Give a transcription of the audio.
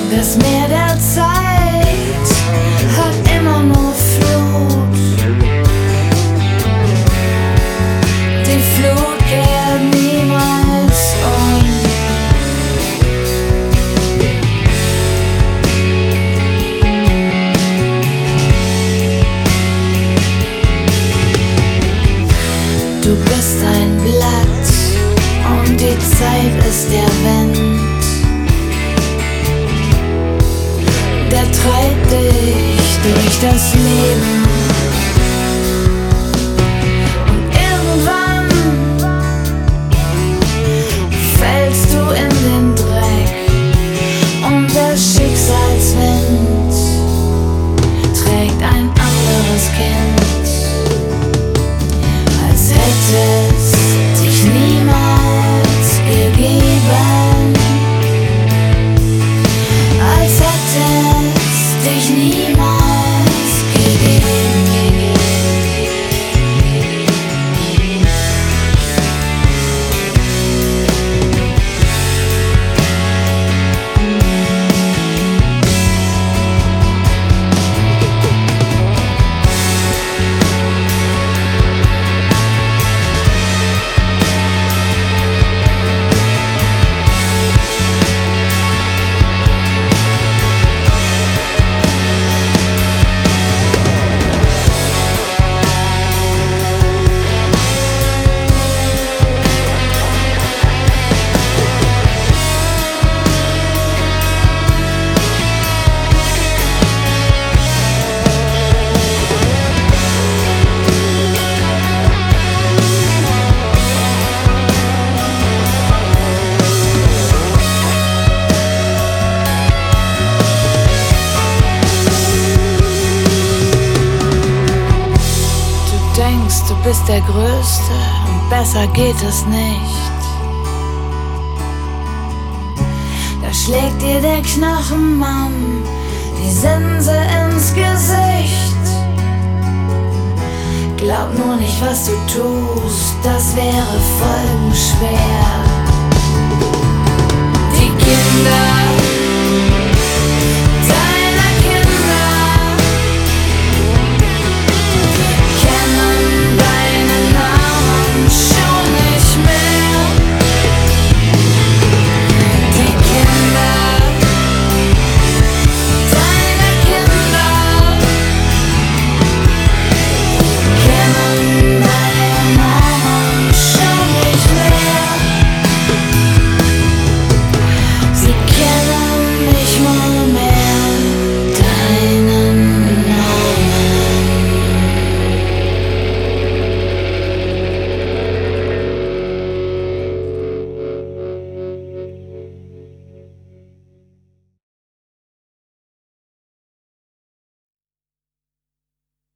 Das Meer der Zeit hat immer nur Flut. Die Flut kehrt niemals um. Du bist ein Blatt und die Zeit ist der Wind. Der treibt dich durch das Leben. Und irgendwann fällst du in den Dreck. Und der Schicksalswind trägt ein anderes Kind. Als hätte es dich niemals gegeben. Als hätte es dich niemals gegeben. Du bist der Größte und besser geht es nicht. Da schlägt dir der Knochenmann die Sense ins Gesicht. Glaub nur nicht, was du tust, das wäre folgenschwer.